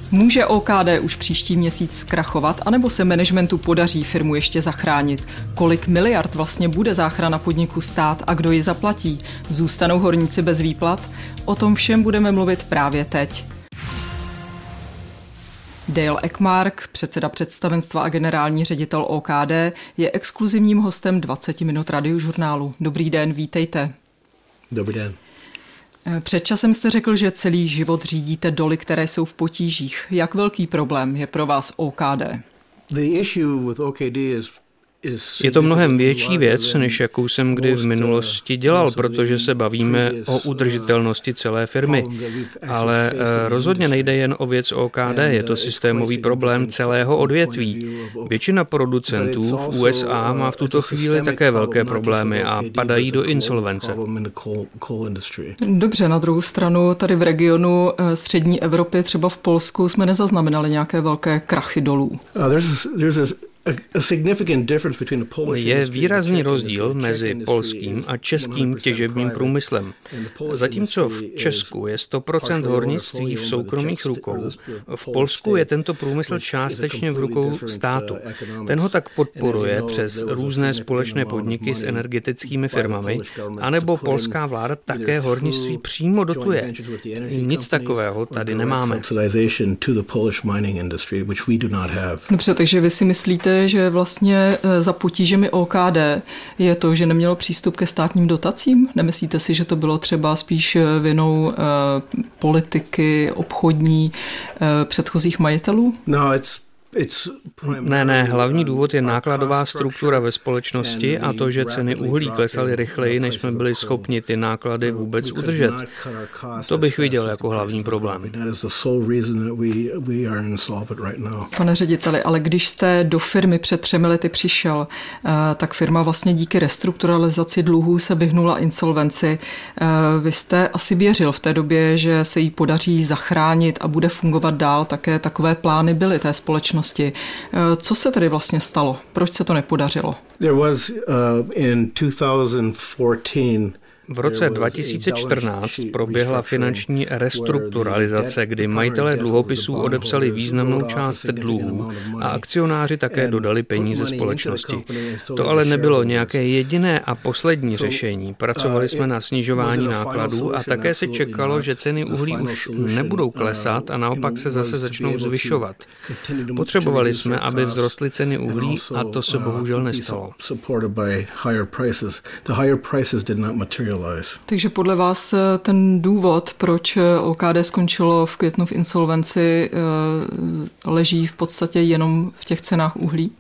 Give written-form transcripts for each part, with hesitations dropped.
Může OKD už příští měsíc zkrachovat, anebo se managementu podaří firmu ještě zachránit? Kolik miliard vlastně bude záchrana podniku stát a kdo ji zaplatí? Zůstanou horníci bez výplat? O tom všem budeme mluvit právě teď. Dale Ekmark, předseda představenstva a generální ředitel OKD, je exkluzivním hostem 20 minut radiožurnálu. Dobrý den, vítejte. Dobrý den. Před časem jste řekl, že celý život řídíte doly, které jsou v potížích. Jak velký problém je pro vás OKD? Je to mnohem větší věc, než jakou jsem kdy v minulosti dělal, protože se bavíme o udržitelnosti celé firmy. Ale rozhodně nejde jen o věc OKD, je to systémový problém celého odvětví. Většina producentů v USA má v tuto chvíli také velké problémy a padají do insolvence. Dobře, na druhou stranu tady v regionu střední Evropy, třeba v Polsku, jsme nezaznamenali nějaké velké krachy dolů. Je výrazný rozdíl mezi polským a českým těžebním průmyslem. Zatímco v Česku je 100% hornictví v soukromých rukou, v Polsku je tento průmysl částečně v rukou státu. Ten ho tak podporuje přes různé společné podniky s energetickými firmami, anebo polská vláda také hornictví přímo dotuje. Nic takového tady nemáme. Dobře, takže vy si myslíte, že vlastně za potížemi OKD je to, že nemělo přístup ke státním dotacím? Nemyslíte si, že to bylo třeba spíš vinou politiky, obchodní, předchozích majitelů? Ne, hlavní důvod je nákladová struktura ve společnosti a to, že ceny uhlí klesaly rychleji, než jsme byli schopni ty náklady vůbec udržet. To bych viděl jako hlavní problém. Pane řediteli, ale když jste do firmy před 3 lety přišel, tak firma vlastně díky restrukturalizaci dluhů se vyhnula insolvenci. Vy jste asi věřil v té době, že se jí podaří zachránit a bude fungovat dál. Také takové plány byly té společnosti. Co se tedy vlastně stalo? Proč se to nepodařilo? V roce 2014 proběhla finanční restrukturalizace, kdy majitelé dluhopisů odepsali významnou část dluhů a akcionáři také dodali peníze společnosti. To ale nebylo nějaké jediné a poslední řešení. Pracovali jsme na snižování nákladů a také se čekalo, že ceny uhlí už nebudou klesat a naopak se zase začnou zvyšovat. Potřebovali jsme, aby vzrostly ceny uhlí a to se bohužel nestalo. Takže podle vás ten důvod, proč OKD skončilo v květnu v insolvenci, leží v podstatě jenom v těch cenách uhlí?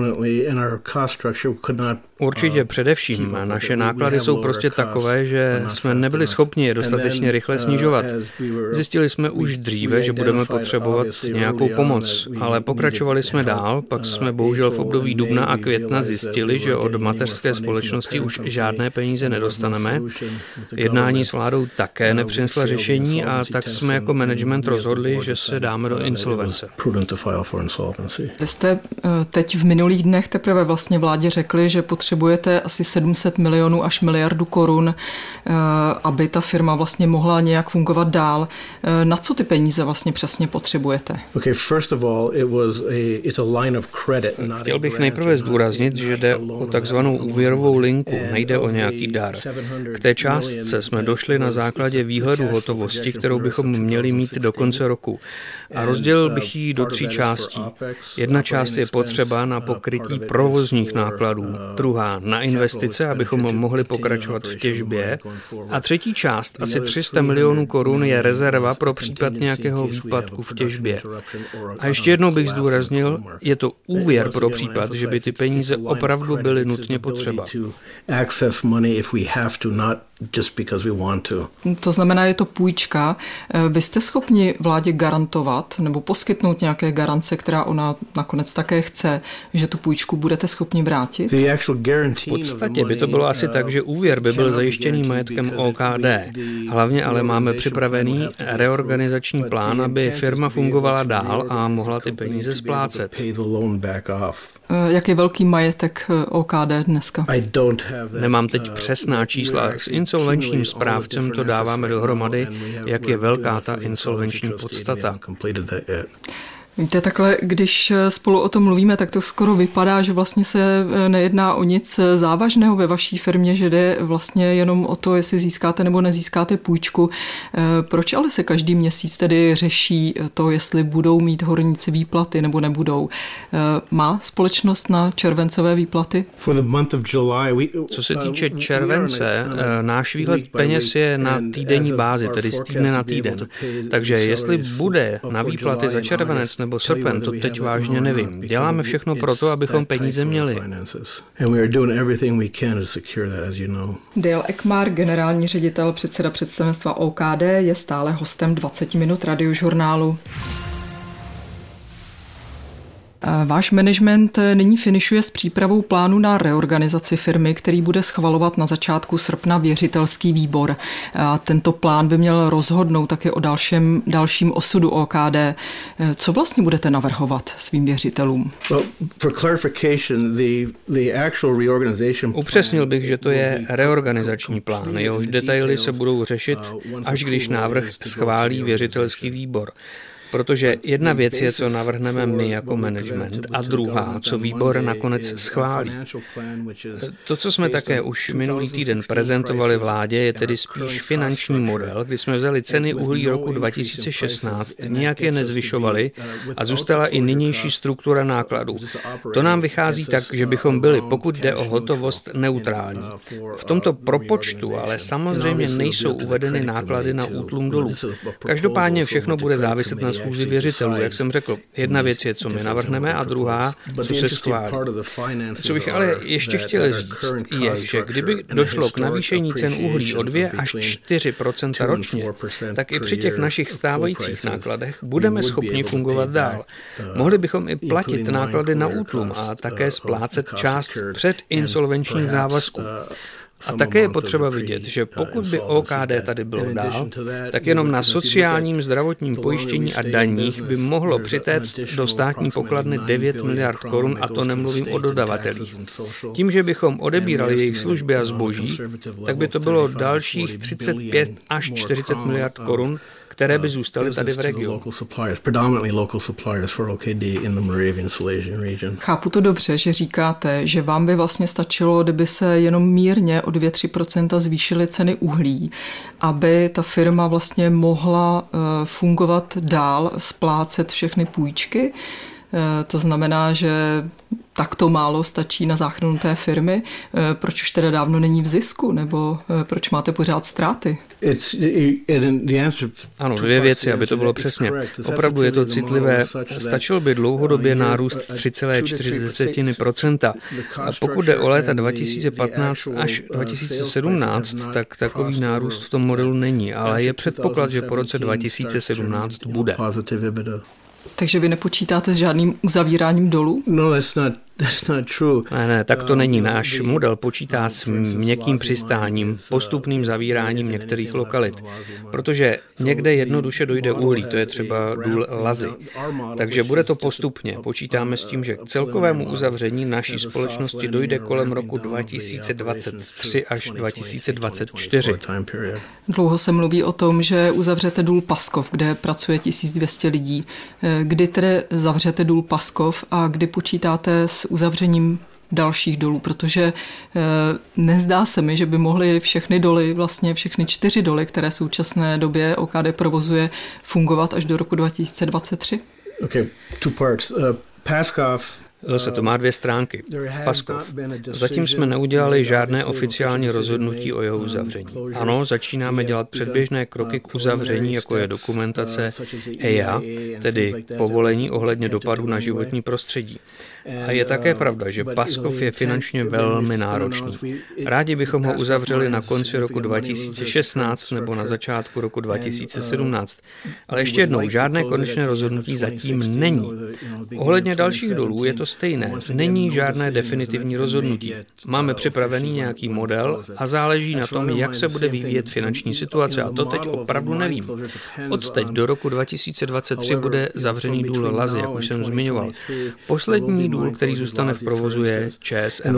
Určitě především. Naše náklady jsou prostě takové, že jsme nebyli schopni je dostatečně rychle snižovat. Zjistili jsme už dříve, že budeme potřebovat nějakou pomoc, ale pokračovali jsme dál, pak jsme bohužel v období dubna a května zjistili, že od mateřské společnosti už žádné peníze nedostaneme. Jednání s vládou také nepřinesla řešení a tak jsme jako management rozhodli, že se dáme do insolvence. Vy jste teď v minulých dnech teprve vlastně vládě řekli, že potřebujete asi 700 milionů až miliardu korun, aby ta firma vlastně mohla nějak fungovat dál. Na co ty peníze vlastně přesně potřebujete? Chtěl bych nejprve zdůraznit, že jde o takzvanou úvěrovou linku, nejde o nějaký dar. K té částce jsme došli na základě výhledu hotovosti, kterou bychom měli mít do konce roku. A rozdělil bych ji do 3 částí. Jedna část je potřeba na pokrytí provozních nákladů, druhá na investice, abychom mohli pokračovat v těžbě, a třetí část, asi 300 milionů korun, je rezerva pro případ nějakého výpadku v těžbě. A ještě jednou bych zdůraznil, je to úvěr pro případ, že by ty peníze opravdu byly nutně potřeba. To znamená, je to půjčka. Vy jste schopni vládě garantovat nebo poskytnout nějaké garance, která ona nakonec také chce, že tu půjčku budete schopni vrátit? V podstatě by to bylo asi tak, že úvěr by byl zajištěný majetkem OKD. Hlavně ale máme připravený reorganizační plán, aby firma fungovala dál a mohla ty peníze splácet. jak je velký majetek OKD dneska? Nemám teď přesná čísla. S insolvenčním správcem to dáváme dohromady, jak je velká ta insolvenční podstata. Víte, takhle, když spolu o tom mluvíme, tak to skoro vypadá, že vlastně se nejedná o nic závažného ve vaší firmě, že jde vlastně jenom o to, jestli získáte nebo nezískáte půjčku. Proč ale se každý měsíc tedy řeší to, jestli budou mít horníci výplaty nebo nebudou? Má společnost na červencové výplaty? Co se týče července, náš výhled peněz je na týdenní bázi, tedy z týdne na týden. Takže jestli bude na výplaty za červenec nebo srpen, to teď vážně nevím. Děláme všechno pro to, abychom peníze měli. Dale Ekmar, generální ředitel, předseda představenstva OKD, je stále hostem 20 minut radiožurnálu. Váš management nyní finišuje s přípravou plánu na reorganizaci firmy, který bude schvalovat na začátku srpna věřitelský výbor. A tento plán by měl rozhodnout také o dalším osudu OKD. Co vlastně budete navrhovat svým věřitelům? Upřesnil bych, že to je reorganizační plán. Jehož detaily se budou řešit, až když návrh schválí věřitelský výbor. Protože jedna věc je, co navrhneme my jako management, a druhá, co výbor nakonec schválí. To, co jsme také už minulý týden prezentovali vládě, je tedy spíš finanční model, kdy jsme vzali ceny uhlí roku 2016, nijak je nezvyšovali a zůstala i nynější struktura nákladů. To nám vychází tak, že bychom byli, pokud jde o hotovost, neutrální. V tomto propočtu ale samozřejmě nejsou uvedeny náklady na útlum dolů. Každopádně všechno bude záviset na schůzi věřitelů, jak jsem řekl. Jedna věc je, co my navrhneme, a druhá, co se schválí. Co bych ale ještě chtěl říct, je, že kdyby došlo k navýšení cen uhlí o 2 až 4% ročně, tak i při těch našich stávajících nákladech budeme schopni fungovat dál. Mohli bychom i platit náklady na útlum a také splácet část předinsolvenčních závazků. A také je potřeba vidět, že pokud by OKD tady bylo dál, tak jenom na sociálním, zdravotním pojištění a daních by mohlo přitéct do státní pokladny 9 miliard korun, a to nemluvím o dodavatelích. Tím, že bychom odebírali jejich služby a zboží, tak by to bylo dalších 35 až 40 miliard korun, které by zůstaly tady v regionu. Chápu to dobře, že říkáte, že vám by vlastně stačilo, kdyby se jenom mírně o 2-3% zvýšily ceny uhlí, aby ta firma vlastně mohla fungovat dál, splácet všechny půjčky. To znamená, že takto málo stačí na záchranu té firmy. Proč už teda dávno není v zisku, nebo proč máte pořád ztráty? Ano, dvě věci, aby to bylo přesně. Opravdu je to citlivé. Stačil by dlouhodobě nárůst 3,4%. A pokud jde o léta 2015 až 2017, tak takový nárůst v tom modelu není, ale je předpoklad, že po roce 2017 bude. Takže vy nepočítáte s žádným uzavíráním dolů? Ne, tak to není. Náš model počítá s měkkým přistáním, postupným zavíráním některých lokalit. Protože někde jednoduše dojde uhlí, to je třeba důl Lazy. Takže bude to postupně. Počítáme s tím, že k celkovému uzavření naší společnosti dojde kolem roku 2023 až 2024. Dlouho se mluví o tom, že uzavřete důl Paskov, kde pracuje 1200 lidí. Kdy tedy zavřete důl Paskov a kdy počítáte s uzavřením dalších dolů, protože nezdá se mi, že by mohly všechny doly, vlastně všechny 4 doly, které v současné době OKD provozuje, fungovat až do roku 2023? Okay, 2 parts. Paskov. Zase to má 2 stránky. Paskov. Zatím jsme neudělali žádné oficiální rozhodnutí o jeho uzavření. Ano, začínáme dělat předběžné kroky k uzavření, jako je dokumentace EIA, tedy povolení ohledně dopadu na životní prostředí. A je také pravda, že Paskov je finančně velmi náročný. Rádi bychom ho uzavřeli na konci roku 2016 nebo na začátku roku 2017. Ale ještě jednou, žádné konečné rozhodnutí zatím není. Ohledně dalších dolů je to stejné. Není žádné definitivní rozhodnutí. Máme připravený nějaký model a záleží na tom, jak se bude vyvíjet finanční situace. A to teď opravdu nevím. Od teď do roku 2023 bude zavřený důl Lazy, jak už jsem zmiňoval. Poslední důl, který zůstane v provozu, je ČSM.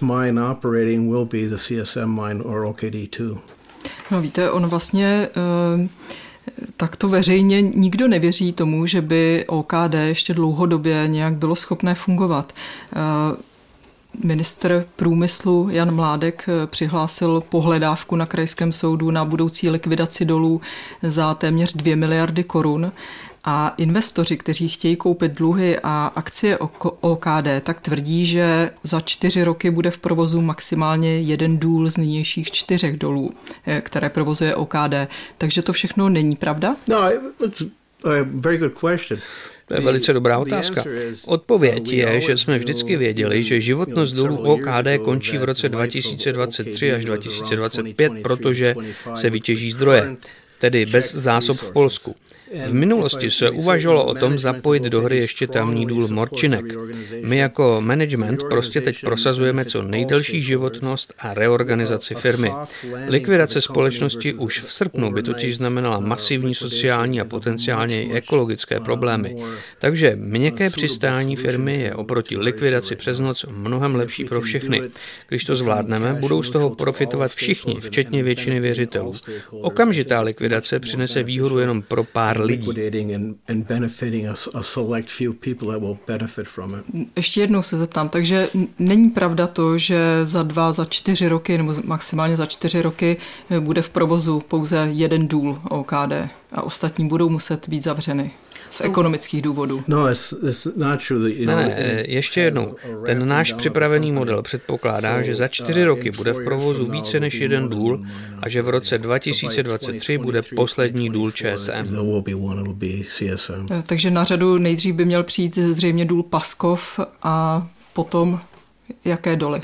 No víte, on vlastně takto veřejně nikdo nevěří tomu, že by OKD ještě dlouhodobě nějak bylo schopné fungovat. Ministr průmyslu Jan Mládek přihlásil pohledávku na krajském soudu na budoucí likvidaci dolů za téměř 2 miliardy korun. A investoři, kteří chtějí koupit dluhy a akcie OKD, tak tvrdí, že za 4 roky bude v provozu maximálně 1 důl z nynějších 4 dolů, které provozuje OKD. Takže to všechno není pravda? No, it's a very good question. To je velice dobrá otázka. Odpověď je, že jsme vždycky věděli, že životnost dolů OKD končí v roce 2023 až 2025, protože se vytěží zdroje, tedy bez zásob v Polsku. V minulosti se uvažovalo o tom zapojit do hry ještě tamní důl Morčinek. My jako management prostě teď prosazujeme co nejdelší životnost a reorganizaci firmy. Likvidace společnosti už v srpnu by totiž znamenala masivní sociální a potenciálně i ekologické problémy. Takže měkké přistání firmy je oproti likvidaci přes noc mnohem lepší pro všechny. Když to zvládneme, budou z toho profitovat všichni, včetně většiny věřitelů. Okamžitá likvidace přinese výhodu jenom pro pár lidí. Ještě jednou se zeptám, takže není pravda to, že za 4 roky nebo maximálně za 4 roky bude v provozu pouze 1 důl OKD a ostatní budou muset být zavřeny z ekonomických důvodů? Ne, ještě jednou. Ten náš připravený model předpokládá, že za 4 roky bude v provozu více než 1 důl a že v roce 2023 bude poslední důl ČSM. Takže na řadu nejdřív by měl přijít zřejmě důl Paskov a potom jaké doly?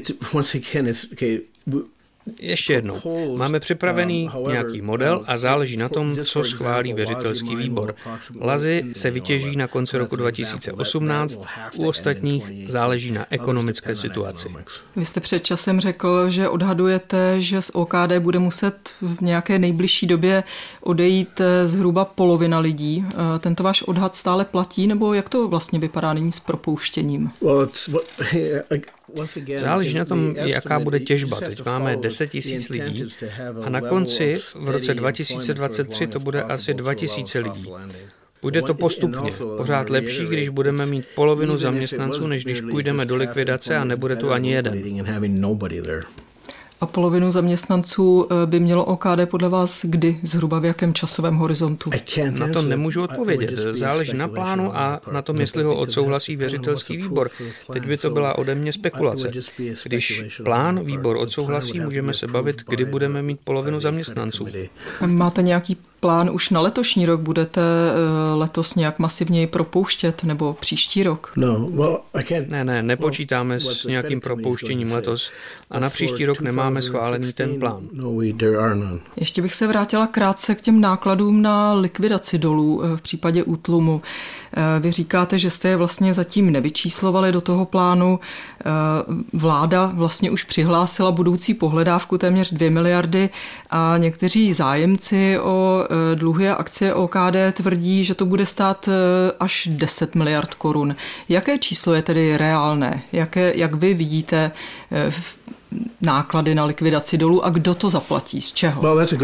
Ještě jednou. Máme připravený nějaký model a záleží na tom, co schválí věřitelský výbor. Lazy se vytěží na konci roku 2018, u ostatních záleží na ekonomické situaci. Vy jste před časem řekl, že odhadujete, že z OKD bude muset v nějaké nejbližší době odejít zhruba polovina lidí. Tento váš odhad stále platí, nebo jak to vlastně vypadá nyní s propouštěním? Záleží na tom, jaká bude těžba. Teď máme 10 000 lidí a na konci v roce 2023 to bude asi 2 000 lidí. Půjde to postupně. Pořád lepší, když budeme mít polovinu zaměstnanců, než když půjdeme do likvidace a nebude tu ani jeden. A polovinu zaměstnanců by mělo OKD podle vás kdy? Zhruba v jakém časovém horizontu? Na to nemůžu odpovědět. Záleží na plánu a na tom, jestli ho odsouhlasí věřitelský výbor. Teď by to byla ode mě spekulace. Když plán výbor odsouhlasí, můžeme se bavit, kdy budeme mít polovinu zaměstnanců. Máte nějaký plán už na letošní rok? Budete letos nějak masivněji propouštět nebo příští rok? Ne, nepočítáme s nějakým propouštěním letos a na příští rok nemáme schválený ten plán. Ještě bych se vrátila krátce k těm nákladům na likvidaci dolů v případě útlumu. Vy říkáte, že jste je vlastně zatím nevyčíslovali do toho plánu. Vláda vlastně už přihlásila budoucí pohledávku téměř 2 miliardy a někteří zájemci o dluhy a akcie OKD tvrdí, že to bude stát až 10 miliard korun. Jaké číslo je tedy reálné? Jak vy vidíte náklady na likvidaci dolů a kdo to zaplatí? Z čeho?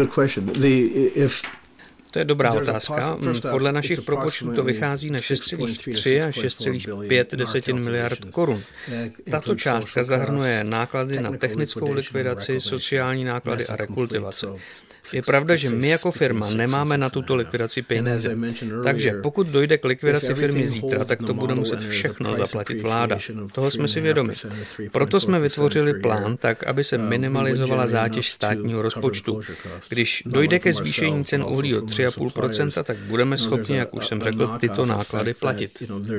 To je dobrá otázka. Podle našich propočtů to vychází na 6,3 až 6,5 miliard korun. Tato částka zahrnuje náklady na technickou likvidaci, sociální náklady a rekultivace. Je pravda, že my jako firma nemáme na tuto likvidaci peníze. Takže pokud dojde k likvidaci firmy zítra, tak to bude muset všechno zaplatit vláda. Toho jsme si vědomi. Proto jsme vytvořili plán tak, aby se minimalizovala zátěž státního rozpočtu. Když dojde ke zvýšení cen uhlí o 3,5%, tak budeme schopni, jak už jsem řekl, tyto náklady platit.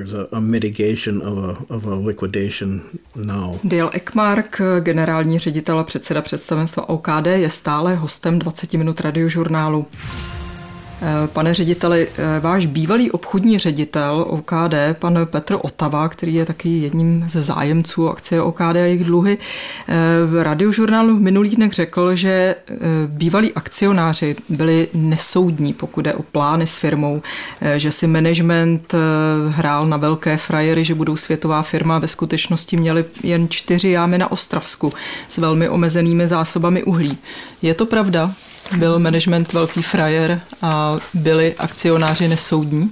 Dale Ekmark, generální ředitel a předseda představenstva OKD, je stále hostem 20 minut radiožurnálu. Pane řediteli, váš bývalý obchodní ředitel OKD, pan Petr Otava, který je taky jedním ze zájemců akcie OKD a jejich dluhy, v Radiožurnálu v minulých dnech řekl, že bývalí akcionáři byli nesoudní, pokud jde o plány s firmou, že si management hrál na velké frajery, že budou světová firma, ve skutečnosti měli jen 4 jámy na Ostravsku s velmi omezenými zásobami uhlí. Je to pravda? Byl management velký frajer a byli akcionáři nesoudní?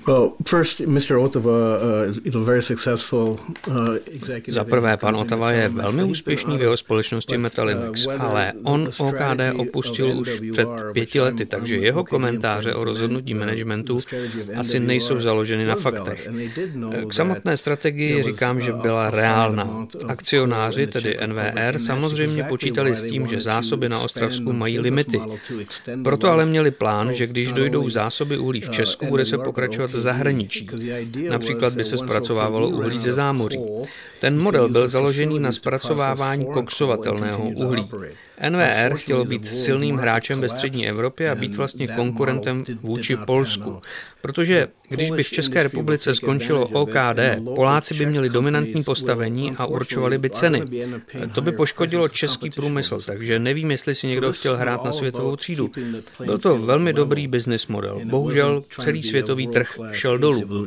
Za prvé, pan Otava je velmi úspěšný v jeho společnosti Metalinex, ale on OKD opustil už před 5 lety, takže jeho komentáře o rozhodnutí managementu asi nejsou založeny na faktech. K samotné strategii říkám, že byla reálná. Akcionáři, tedy NVR, samozřejmě počítali s tím, že zásoby na Ostravsku mají limity. Proto ale měli plán, že když dojdou zásoby uhlí v Česku, bude se pokračovat v zahraničí. Například by se zpracovávalo uhlí ze zámoří. Ten model byl založený na zpracovávání koksovatelného uhlí. NVR chtělo být silným hráčem ve střední Evropě a být vlastně konkurentem vůči Polsku. Protože když by v České republice skončilo OKD, Poláci by měli dominantní postavení a určovali by ceny. To by poškodilo český průmysl, takže nevím, jestli si někdo chtěl hrát na světovou třídu. Byl to velmi dobrý business model. Bohužel celý světový trh šel dolů.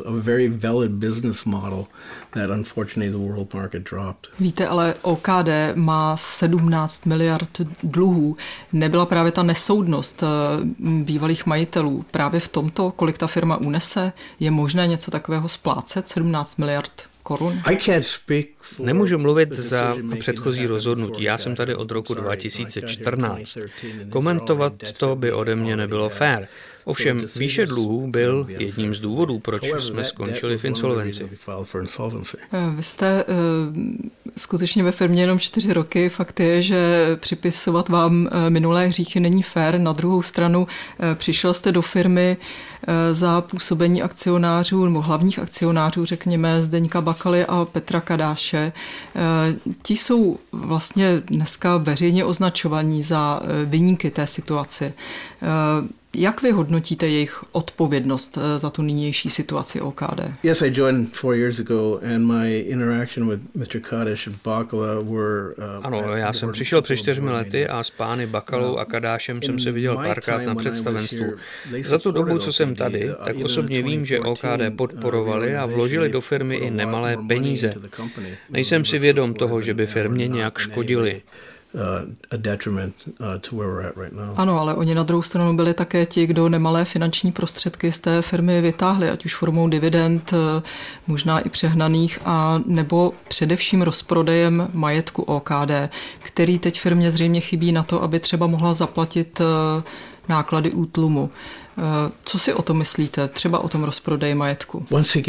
Víte, ale OKD má 17 miliard dluhů. Nebyla právě ta nesoudnost bývalých majitelů právě v tomto, kolik ta firma unese? Je možné něco takového splácet? 17 miliard korun? Nemůžu mluvit za předchozí rozhodnutí. Já jsem tady od roku 2014. Komentovat to by ode mě nebylo fér. Ovšem, výše dluhů byl jedním z důvodů, proč jsme skončili v insolvenci. Vy jste skutečně ve firmě jenom 4 roky. Fakt je, že připisovat vám minulé hříchy není fér. Na druhou stranu přišel jste do firmy za působení akcionářů, nebo hlavních akcionářů, řekněme, Zdeňka Bakaly a Petra Kadáše. Ti jsou vlastně dneska veřejně označovaní za viníky té situace. Jak vy hodnotíte jejich odpovědnost za tu nynější situaci OKD? Yes, I joined 4 years ago and my interaction with Mr. Kadash and Bakala were Ano, já jsem přišel před 4 lety a s pány Bakalou a Kadášem jsem se viděl párkrát na představenstvu. Za tu dobu, co jsem tady, tak osobně vím, že OKD podporovali a vložili do firmy i nemalé peníze. Nejsem si vědom toho, že by firmě nějak škodili. Ano, ale oni na druhou stranu byli také ti, kdo nemalé finanční prostředky z té firmy vytáhli, ať už formou dividend, možná i přehnaných, a nebo především rozprodejem majetku OKD, který teď firmě zřejmě chybí na to, aby třeba mohla zaplatit náklady útlumu. Co si o tom myslíte? Třeba o tom rozprodeji majetku?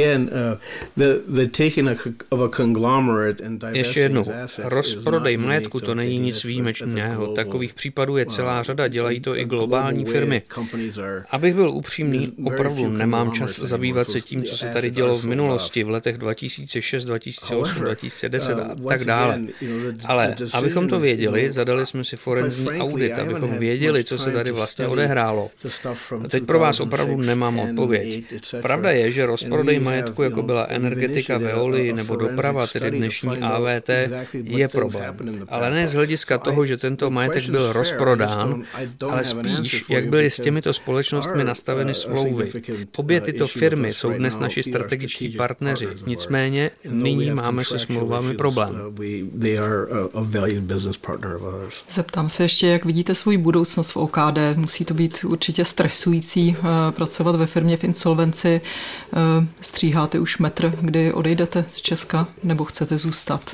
Ještě jednou, rozprodej majetku to není nic výjimečného. Takových případů je celá řada, dělají to i globální firmy. Abych byl upřímný, opravdu nemám čas zabývat se tím, co se tady dělo v minulosti, v letech 2006, 2008, 2010 a tak dále. Ale abychom to věděli, zadali jsme si forenzní audit, abychom věděli, co se tady vlastně odehrálo. Teď pro vás opravdu nemám odpověď. Pravda je, že rozprodej majetku, jako byla energetika, Veolia nebo doprava, tedy dnešní AVT, je problém. Ale ne z hlediska toho, že tento majetek byl rozprodán, ale spíš, jak byly s těmito společnostmi nastaveny smlouvy. Obě tyto firmy jsou dnes naši strategičtí partneři, nicméně nyní máme se smlouvami problém. Zeptám se ještě, jak vidíte svou budoucnost v OKD. Musí to být určitě stresující pracovat ve firmě v insolvenci. Stříháte už metr, kdy odejdete z Česka, nebo chcete zůstat?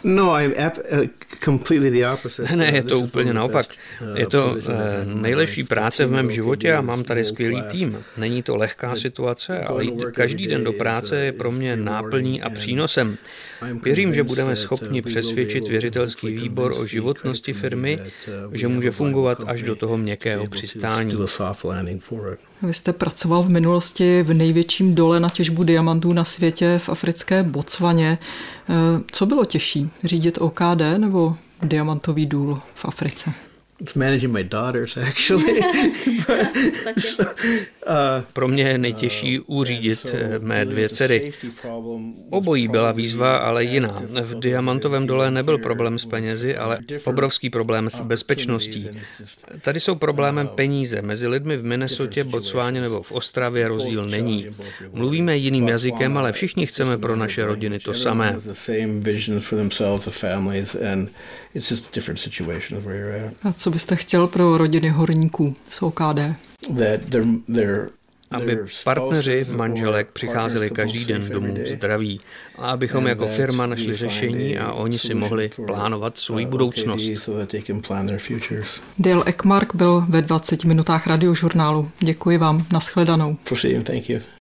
Ne, je to úplně naopak. Je to nejlepší práce v mém životě a mám tady skvělý tým. Není to lehká situace, ale každý den do práce je pro mě náplní a přínosem. Věřím, že budeme schopni přesvědčit věřitelský výbor o životnosti firmy, že může fungovat až do toho měkkého přistání. Vy jste pracoval v minulosti v největším dole na těžbu diamantů na světě v africké Botswaně. Co bylo těžší, řídit OKD nebo diamantový důl v Africe? It's managing my daughters, actually. Pro mě je nejtěžší uřídit mé 2 dcery. Obojí byla výzva, ale jiná. V Diamantovém dole nebyl problém s penězi, ale obrovský problém s bezpečností. Tady jsou problémem peníze. Mezi lidmi v Minnesotě, Botswaně nebo v Ostravě rozdíl není. Mluvíme jiným jazykem, ale všichni chceme pro naše rodiny to samé. A co byste chtěl pro rodiny horníků z OKD? Aby partneři manželek přicházeli každý den domů zdraví a abychom jako firma našli řešení a oni si mohli plánovat svou budoucnost. Dale Ekmark byl ve 20 minutách radiožurnálu. Děkuji vám, nashledanou.